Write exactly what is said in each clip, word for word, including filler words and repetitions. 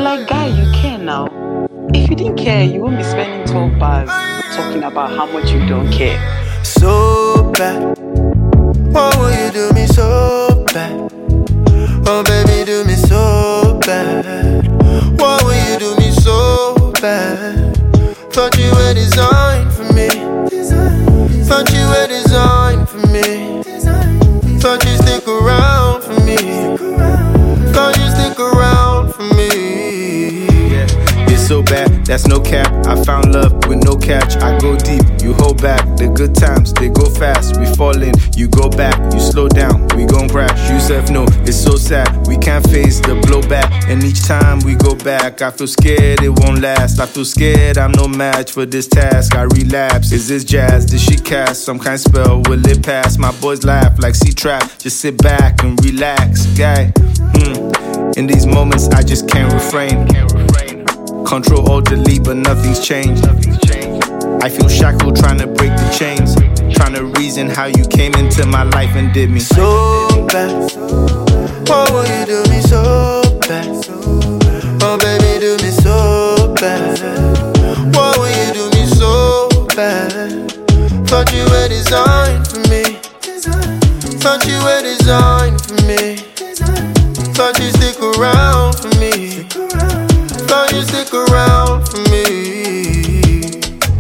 Like, guy, you care now. If you didn't care, you won't be spending twelve bars talking about how much you don't care. So bad. Why will you do me so bad? Oh baby, do me so bad. Why will you do me so bad? Thought you were designed for me. Thought you were designed for me. Thought you stick around for me. Thought you stick around for me. Yeah, it's so bad, that's no cap. I found love with no catch. I go deep, you hold back. The good times, they go fast. We fall in, you go back. You slow down, we gon' crash. You said no, it's so sad. We can't face the blowback. And each time we go back, I feel scared it won't last. I feel scared I'm no match for this task. I relapse, is this jazz? Did she cast some kind of spell? Will it pass? My boys laugh like C-Trap. Just sit back and relax, guy. Hmm. In these moments, I just can't refrain. Control alt delete, but nothing's changed. I feel shackled trying to break the chains. Trying to reason how you came into my life and did me so bad. Why will you do me so bad? Oh baby, do me so bad. Why will you do me so bad? Thought you were designed for me. Thought you were designed for me. Thought you stick around for me. Thought you stick around for me.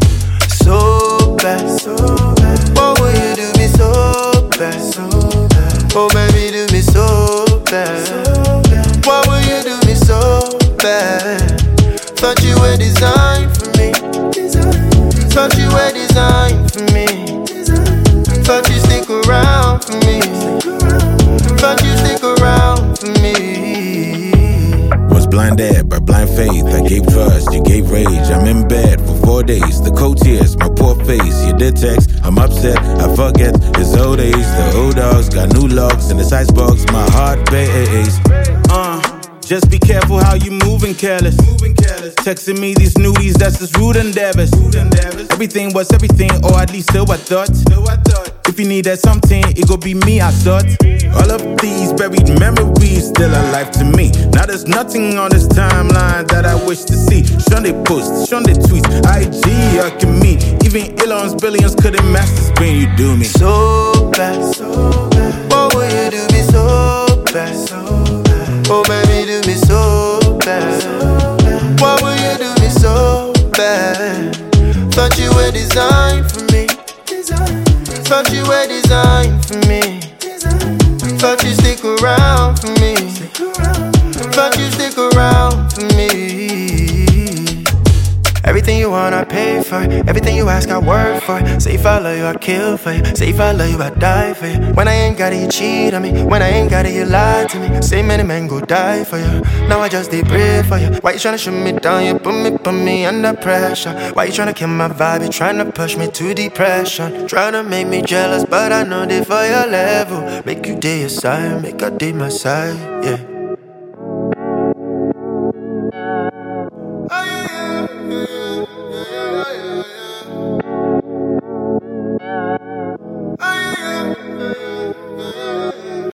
So bad, so bad. Why will you do me so bad? Oh baby, do me so bad. Why will you do me so bad? Thought you were designed for me. Thought you were designed for me. Thought you stick around for me. Thought you stick around for me. Was blinded by blind faith. I gave trust, you gave rage. I'm in bed for four days. The cold tears, my poor face. You did text, I'm upset. I forget it's old age. The old dogs got new locks in this icebox. My heart pays. Uh, just be careful how you moving, careless. Texting me these nudies, that's just rude endeavors. Everything was everything, or at least so I thought. If you need that something, it gon' be me, I thought. All of these buried memories still alive to me. Now there's nothing on this timeline that I wish to see. Sunday posts, Sunday tweets, I G, yucking me. Even Elon's billions couldn't match the spin you do me. So bad, so bad. Why will you do me so bad? Oh baby, do me so bad. Why will you do me so bad? Thought you were designed for me. Thought you were designed for me. Thought you stick around for me. Thought you stick around for me. Everything you want, I pay for. Everything you ask, I work for. Say if I love you, I kill for you. Say if I love you, I die for you. When I ain't got it, you cheat on me. When I ain't got it, you lie to me. Say many men go die for you. Now I just did pray for you. Why you tryna shoot me down? You put me, put me under pressure. Why you tryna kill my vibe? You tryna push me to depression. Tryna make me jealous, but I know they for your level. Make you day your side, make I day my side, yeah.